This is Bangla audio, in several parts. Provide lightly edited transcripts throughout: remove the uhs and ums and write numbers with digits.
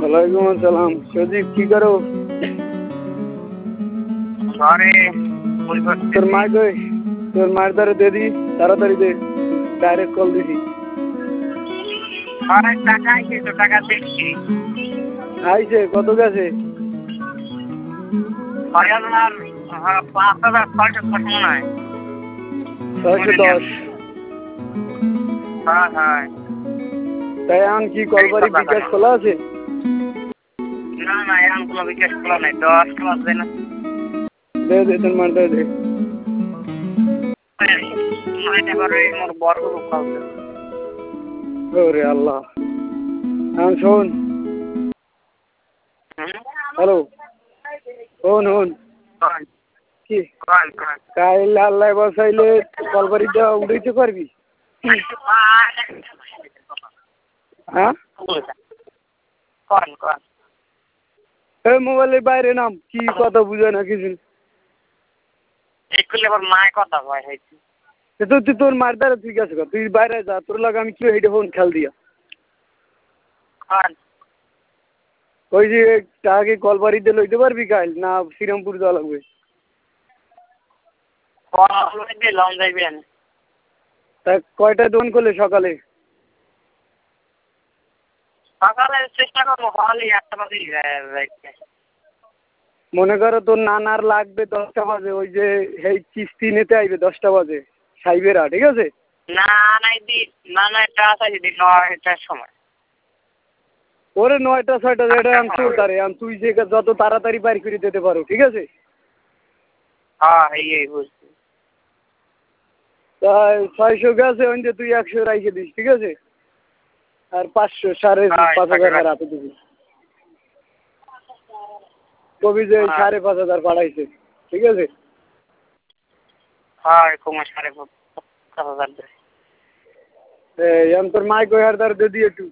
ওয়ালাইকুম আসসালাম। সজীব কি করো? তোর মা কই? তোর মায়ের দ্বারা দে দি, তাড়াতাড়ি দে, ডাইরেক্ট কল দিছি। আইছে কত গেছে? 610। তাই এখন কি কলবাড়ি বিকাশ খোলা আছে? না এখন কোনো বিকাশ খোলা নাই, 10টা বাজবে না। দে দে তোর মার দে দে। মোর বড় ওরে আল্লাহ। এখন শোন, হ্যালো, শোন কি কাইল আল্লাহ বসাইলে কলবাড়িটা উঠাইতে পারবি? হ্যাঁ এই মোবাইলের বাইরে নাম, কি কথা বুঝে না কিছু। তুই তোর মার দ্বারা ঠিক আছে, তুই বাইরে যা, তোর লাগে আমি কি হেঁটে ফোন খেল দিয়া ওই যে টাকা কলবাড়িতে লইতে পারবি কাইল, না শ্রীরামপুর যাওয়া লাগবে? তা কয়টায় দোকান করলে? সকালে চেষ্টা করবো। মনে করো তোর নানার লাগবে 10টা বাজে, ওই যে এই কিস্তি নিতে আইবে 10টা বাজে সাইবেরা, ঠিক আছে? সময় ওরে 9টা 6টা যেটা আমি তোর তারে তুই যে যত তাড়াতাড়ি বাড়ি করে দিতে পারো, ঠিক আছে? তাই 600 গেছে, ওইটা তুই 100 রাইখে দিস, ঠিক আছে? আর 500 5,500 রাতে দিবি। কবি যে 5,500 পাঠাইছে, ঠিক আছে? তোর মাইক ওই হার দিয়ে দিয়ে একটু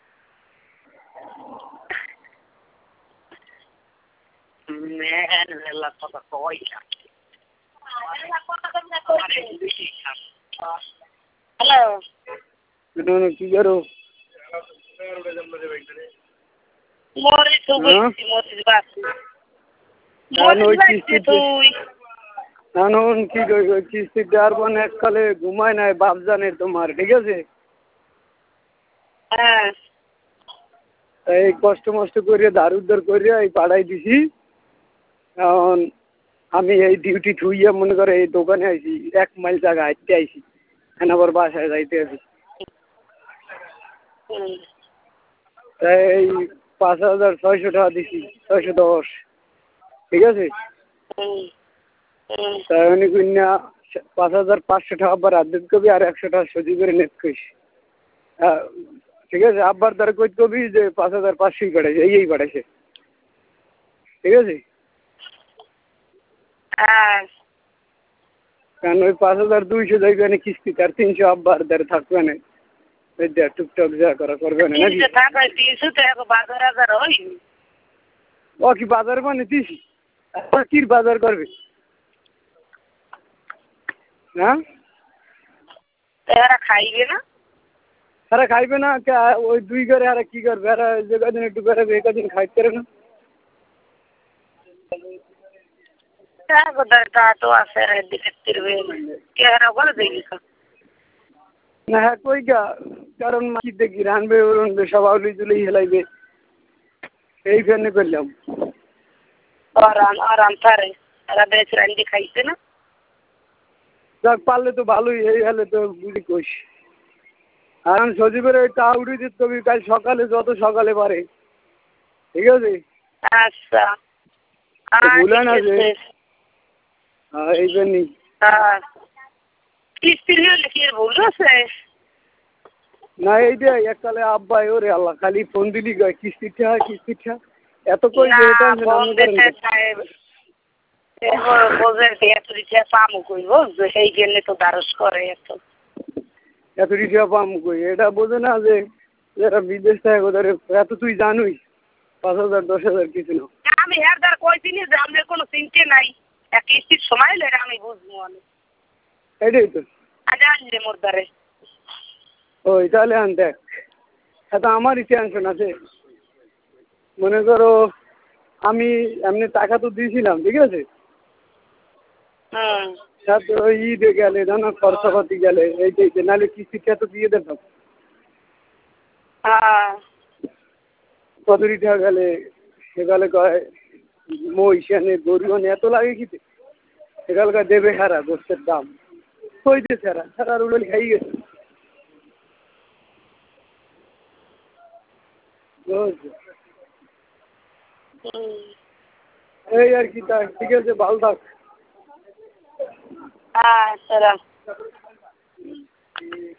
কি করো? কিস্তিতে আর এককালে ঘুমায় নাই, বাপ জানে তোমার, ঠিক আছে? এই কষ্ট মষ্ট করিয়া ধার উদ্ধার করিয়া এই পাড়াই দিছি। এখন আমি এই ডিউটি থুইয়া মনে করে এই দোকানে আইছি, 1 মাইল জায়গা হাঁটতে আইছি, আবার বাসায় যাইতে আছি। এই 5,600 টাকা দিছি, 610, ঠিক আছে? তাই উনি কিনা 5,500 টাকা আব্বার আর্ধেক কবি, আর 100 টাকা সজি করে নেট কইস। ঠিক আছে? আব্বার দ্বারা কই কবি যে 5,500 পাঠাইছে, এই পাঠাইছে, ঠিক আছে? কারণ ওই 5,200 যাইবে না কিস্তিতে, আর 300 আব্বার দ্বারা থাকবে না, টুকটাক যা করা করবে না নাকি? ও কি বাজার মানে দিছি? কি বাজার করবে? হ্যাঁ খাইবে না, তারা খাইবে না, ওই 2 করে আর কি করবে? আর যে কদিন একটু বেড়াবে, এই কদিন খাইতে পারে না। না হ্যাঁ কই গা, কারণ কি দেখি রানবে রানবে সব আউলি জুলি হেলাইবে, এই ফেনে করলাম। খাইছে না, যাক পারলে তো ভালোই, এই হলে তো বুঝি কইস। আর আমি সজীবের ওই টা উঠে দিত কবি কাল সকালে, যত সকালে পারে, ঠিক আছে? আচ্ছা ভুলেন আছে এই জন্যই। না এই যে এককালে আব্বাই, ওরে আল্লাহ খালি ফোন দিলি কিস্তিটা এত কই যে সেই জন্য তো দ্বারস করে এত রিক্সা পাম কই, এটা বোঝে না যে যারা বিদেশ থাকে ওদের এত, তুই জানুই 5,000 10,000 কিছু না। আমি একবার কইছিনি যে আপনার কোনো চিন্তা নাই, এক কিস্তির সময় হলে আমি বুঝবো অনেক, এটাই তো জানলে মোর দ্বারে। ওই তাহলে আন দেখ, এত আমারই টেনশন আছে। মনে করো আমি এমনি টাকা তো দিয়েছিলাম, ঠিক আছে, হুম। সাথে ওই ঈদে গেলে জানো খরচাপাতি গেলে এই নাহলে কিস্তিটা তো দিয়ে দিতাম। হ্যাঁ। কদুরি টাকা গেলে সেগালে কয় মহিষানে গরু এত লাগে কি সেগালকার দেবে হারা গোষ্ঠের দাম হইতে ছাড়া ছাড়ার উড়ল খাই গেছে। বুঝছো? হুম। এই আর কি, তা ঠিক আছে, ভালো থাক। হ্যাঁ, চলো।